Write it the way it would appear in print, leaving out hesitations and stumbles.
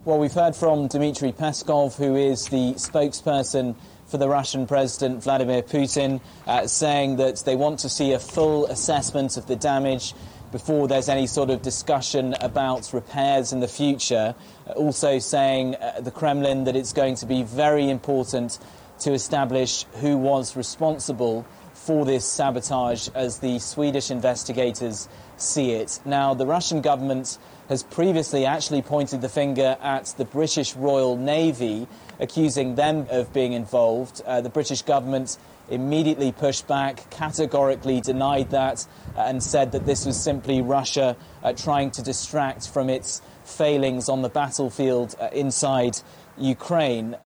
Well, we've heard from Dmitry Peskov, who is the spokesperson for the Russian President Vladimir Putin, saying that they want to see a full assessment of the damage before there's any sort of discussion about repairs in the future. Also saying, the Kremlin, that it's going to be very important to establish who was responsible for this sabotage as the Swedish investigators see it. Now, the Russian government has previously actually pointed the finger at the British Royal Navy, accusing them of being involved. The British government immediately pushed back, categorically denied that, and said that this was simply Russia trying to distract from its failings on the battlefield inside Ukraine.